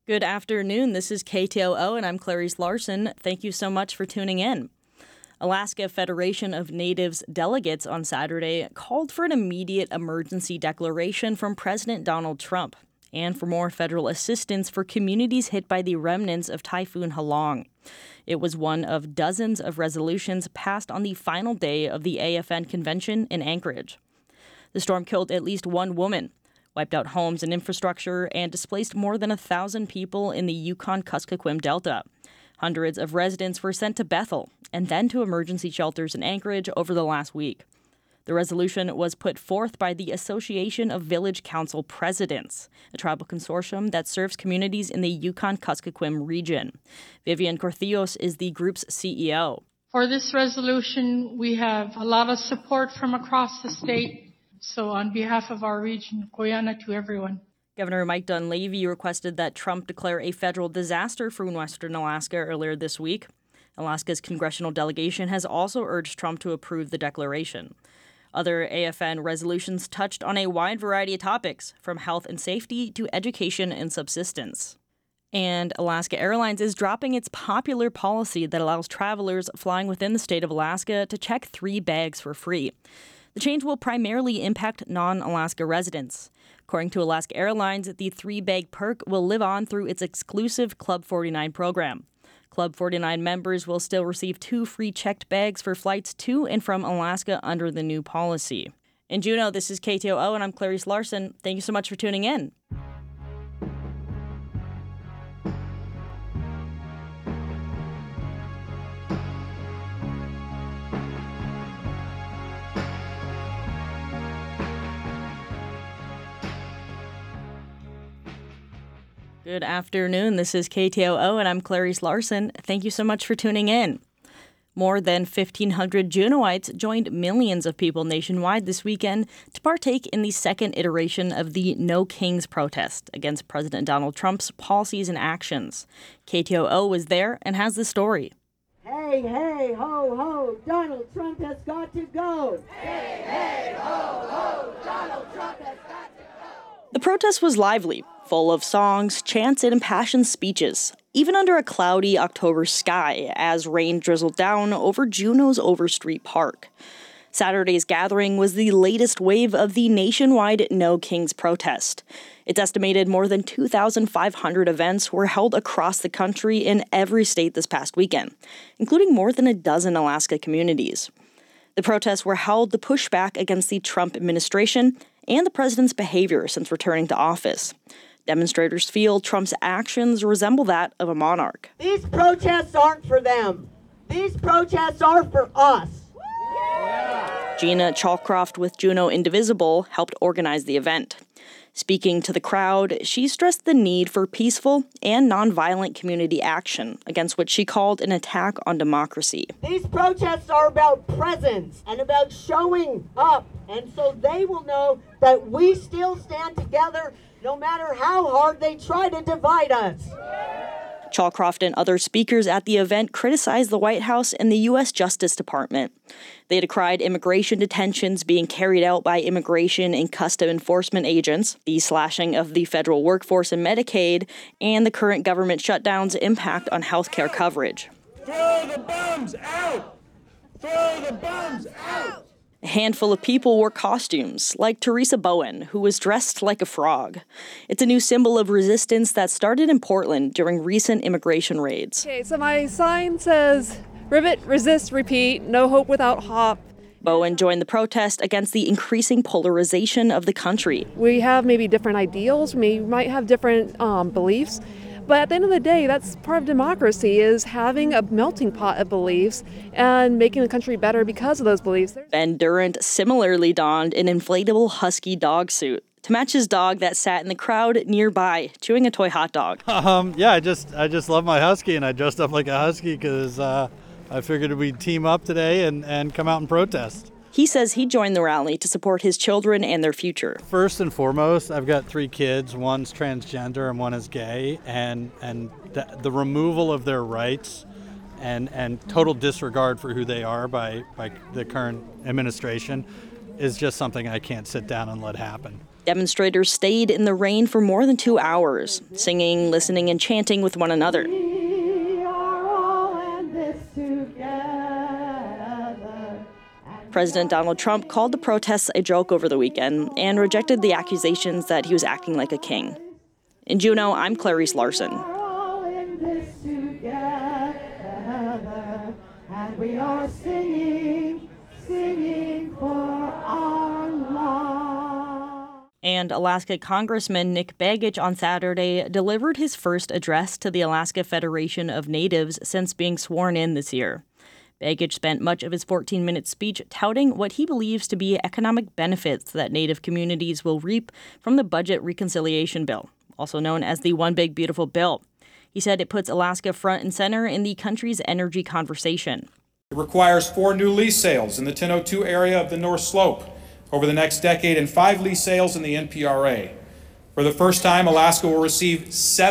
Good afternoon. This is KTOO, and I'm Clarice Larson. Thank you so much for tuning in. Alaska Federation of Natives delegates on Saturday called for an immediate emergency declaration from President Donald Trump and for more federal assistance for communities hit by the remnants of Typhoon Halong. It was one of dozens of resolutions passed on the final day of the AFN convention in Anchorage. The storm killed at least one woman, wiped out homes and infrastructure, and displaced more than 1,000 people in the Yukon-Kuskokwim Delta. Hundreds of residents were sent to Bethel and then to emergency shelters in Anchorage over the last week. The resolution was put forth by the Association of Village Council Presidents, a tribal consortium that serves communities in the Yukon-Kuskokwim region. Vivian Corthillos is the group's CEO. For this resolution, we have a lot of support from across the state. So on behalf of our region, Koyana to everyone. Governor Mike Dunleavy requested that Trump declare a federal disaster for Western Alaska earlier this week. Alaska's congressional delegation has also urged Trump to approve the declaration. Other AFN resolutions touched on a wide variety of topics, from health and safety to education and subsistence. And Alaska Airlines is dropping its popular policy that allows travelers flying within the state of Alaska to check 3 bags for free. The change will primarily impact non-Alaska residents. According to Alaska Airlines, the 3-bag perk will live on through its exclusive Club 49 program. Club 49 members will still receive 2 free checked bags for flights to and from Alaska under the new policy. In Juneau, this is KTOO, and I'm Clarice Larson. Thank you so much for tuning in. Good afternoon. This is KTOO, and I'm Clarice Larson. Thank you so much for tuning in. More than 1,500 Juneauites joined millions of people nationwide this weekend to partake in the second iteration of the No Kings protest against President Donald Trump's policies and actions. KTOO was there and has the story. Hey, hey, ho, ho, Donald Trump has got to go. Hey, hey, ho, ho, Donald Trump has got to go. The protest was lively, full of songs, chants, and impassioned speeches, even under a cloudy October sky as rain drizzled down over Juneau's Overstreet Park. Saturday's gathering was the latest wave of the nationwide No Kings protest. It's estimated more than 2,500 events were held across the country in every state this past weekend, including more than a dozen Alaska communities. The protests were held to push back against the Trump administration and the president's behavior since returning to office. Demonstrators feel Trump's actions resemble that of a monarch. These protests aren't for them. These protests are for us. Gina Chalcroft with Juneau Indivisible helped organize the event. Speaking to the crowd, she stressed the need for peaceful and nonviolent community action against what she called an attack on democracy. These protests are about presence and about showing up, and so they will know that we still stand together no matter how hard they try to divide us. Chalcroft and other speakers at the event criticized the White House and the U.S. Justice Department. They decried immigration detentions being carried out by immigration and custom enforcement agents, the slashing of the federal workforce and Medicaid, and the current government shutdown's impact on health care coverage. Throw the bombs out! Throw the bombs out! A handful of people wore costumes, like Teresa Bowen, who was dressed like a frog. It's a new symbol of resistance that started in Portland during recent immigration raids. Okay, so my sign says, rivet, resist, repeat, no hope without hope. Bowen joined the protest against the increasing polarization of the country. We have maybe different ideals, we might have different beliefs, but at the end of the day, that's part of democracy, is having a melting pot of beliefs and making the country better because of those beliefs. Ben Durant similarly donned an inflatable husky dog suit to match his dog that sat in the crowd nearby, chewing a toy hot dog. I just love my husky, and I dressed up like a husky because I figured we'd team up today and come out and protest. He says he joined the rally to support his children and their future. First and foremost, I've got 3 kids. One's transgender and one is gay, and the removal of their rights and total disregard for who they are by the current administration is just something I can't sit down and let happen. Demonstrators stayed in the rain for more than 2 hours, singing, listening, and chanting with one another. We are all in this together. President Donald Trump called the protests a joke over the weekend and rejected the accusations that he was acting like a king. In Juneau, I'm Clarice Larson. We're all in this together, and we are singing for our law. And Alaska Congressman Nick Begich on Saturday delivered his first address to the Alaska Federation of Natives since being sworn in this year. Begich spent much of his 14-minute speech touting what he believes to be economic benefits that Native communities will reap from the Budget Reconciliation Bill, also known as the One Big Beautiful Bill. He said it puts Alaska front and center in the country's energy conversation. It requires 4 new lease sales in the 1002 area of the North Slope over the next decade and 5 lease sales in the NPRA. For the first time, Alaska will receive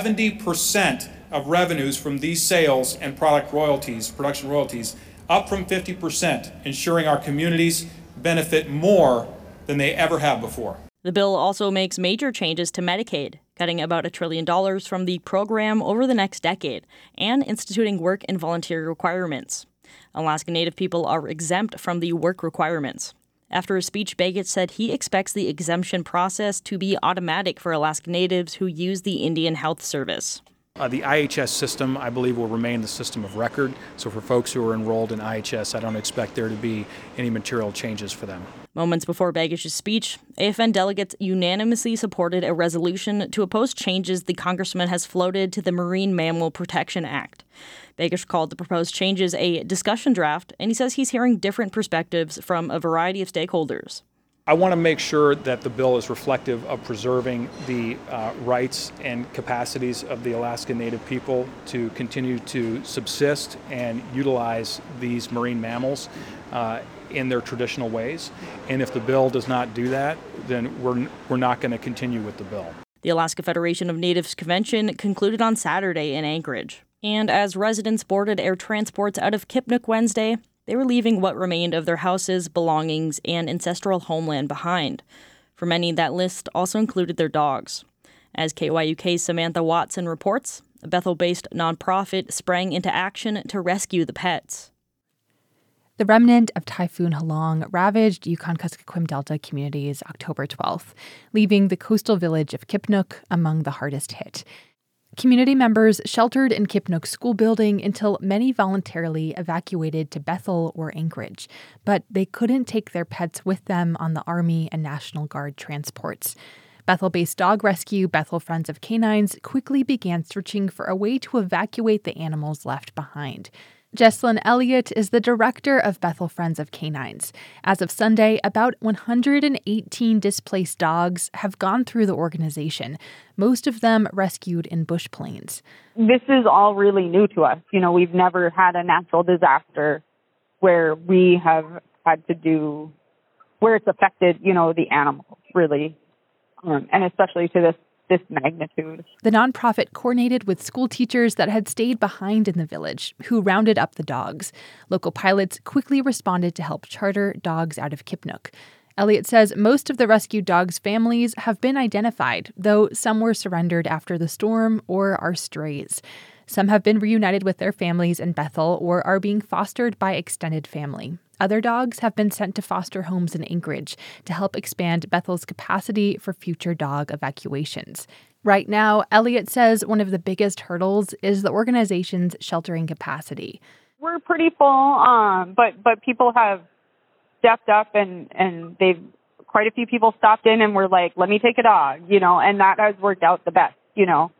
70% of revenues from these sales and production royalties, up from 50%, ensuring our communities benefit more than they ever have before. The bill also makes major changes to Medicaid, cutting about $1 trillion from the program over the next decade and instituting work and volunteer requirements. Alaska Native people are exempt from the work requirements. After his speech, Begich said he expects the exemption process to be automatic for Alaska Natives who use the Indian Health Service. The IHS system, I believe, will remain the system of record. So for folks who are enrolled in IHS, I don't expect there to be any material changes for them. Moments before Begich's speech, AFN delegates unanimously supported a resolution to oppose changes the congressman has floated to the Marine Mammal Protection Act. Begich called the proposed changes a discussion draft, and he says he's hearing different perspectives from a variety of stakeholders. I want to make sure that the bill is reflective of preserving the rights and capacities of the Alaska Native people to continue to subsist and utilize these marine mammals in their traditional ways. And if the bill does not do that, then we're not going to continue with the bill. The Alaska Federation of Natives Convention concluded on Saturday in Anchorage. And as residents boarded air transports out of Kipnuk Wednesday, they were leaving what remained of their houses, belongings, and ancestral homeland behind. For many, that list also included their dogs. As KYUK's Samantha Watson reports, a Bethel-based nonprofit sprang into action to rescue the pets. The remnant of Typhoon Halong ravaged Yukon-Kuskokwim Delta communities October 12th, leaving the coastal village of Kipnuk among the hardest hit. Community members sheltered in Kipnuk's school building until many voluntarily evacuated to Bethel or Anchorage, but they couldn't take their pets with them on the Army and National Guard transports. Bethel-based dog rescue Bethel Friends of Canines quickly began searching for a way to evacuate the animals left behind. Jesslyn Elliott is the director of Bethel Friends of Canines. As of Sunday, about 118 displaced dogs have gone through the organization, most of them rescued in bush plains. This is all really new to us. You know, we've never had a natural disaster where we have had to do, where it's affected, you know, the animals, really, and especially to this magnitude. The nonprofit coordinated with school teachers that had stayed behind in the village, who rounded up the dogs. Local pilots quickly responded to help charter dogs out of Kipnuk. Elliott says most of the rescued dogs' families have been identified, though some were surrendered after the storm or are strays. Some have been reunited with their families in Bethel or are being fostered by extended family. Other dogs have been sent to foster homes in Anchorage to help expand Bethel's capacity for future dog evacuations. Right now, Elliott says one of the biggest hurdles is the organization's sheltering capacity. We're pretty full, but people have stepped up and quite a few people stopped in and were like, let me take a dog, you know, and that has worked out the best, you know,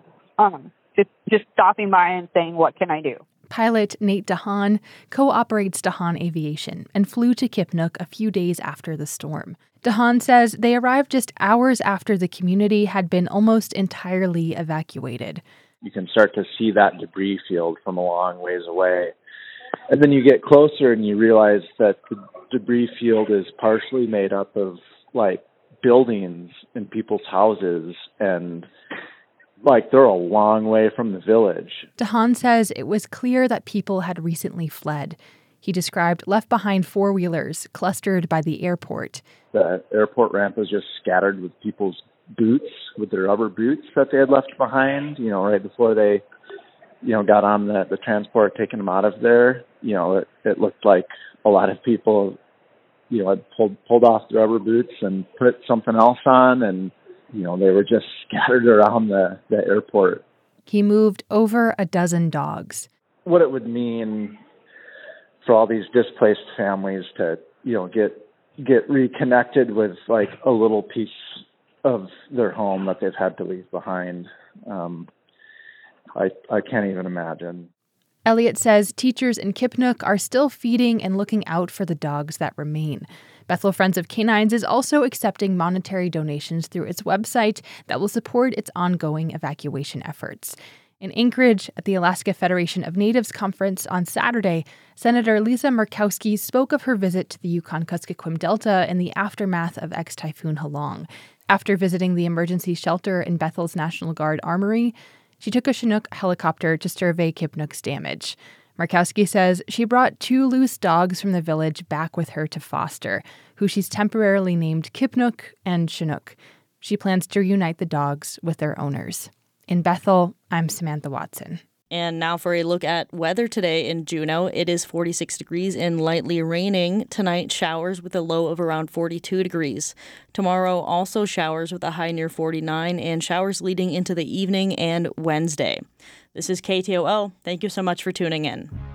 just stopping by and saying, what can I do? Pilot Nate DeHaan co-operates DeHaan Aviation and flew to Kipnuk a few days after the storm. DeHaan says they arrived just hours after the community had been almost entirely evacuated. You can start to see that debris field from a long ways away. And then you get closer and you realize that the debris field is partially made up of, like, buildings and people's houses, and like, they're a long way from the village. DeHaan says it was clear that people had recently fled. He described left-behind four-wheelers clustered by the airport. The airport ramp was just scattered with people's boots, with their rubber boots that they had left behind, right before they, got on the transport, taking them out of there. It looked like a lot of people, had pulled off the rubber boots and put something else on, and, they were just scattered around the airport. He moved over a dozen dogs. What it would mean for all these displaced families to, get reconnected with like a little piece of their home that they've had to leave behind. I can't even imagine. Elliot says teachers in Kipnuk are still feeding and looking out for the dogs that remain. Bethel Friends of Canines is also accepting monetary donations through its website that will support its ongoing evacuation efforts. In Anchorage, at the Alaska Federation of Natives Conference on Saturday, Senator Lisa Murkowski spoke of her visit to the Yukon-Kuskokwim Delta in the aftermath of ex-Typhoon Halong. After visiting the emergency shelter in Bethel's National Guard Armory, she took a Chinook helicopter to survey Kipnuk's damage. Murkowski says she brought 2 loose dogs from the village back with her to foster, who she's temporarily named Kipnuk and Chinook. She plans to reunite the dogs with their owners. In Bethel, I'm Samantha Watson. And now for a look at weather today in Juneau. It is 46 degrees and lightly raining. Tonight, showers with a low of around 42 degrees. Tomorrow, also showers with a high near 49 and showers leading into the evening and Wednesday. This is KTOO. Thank you so much for tuning in.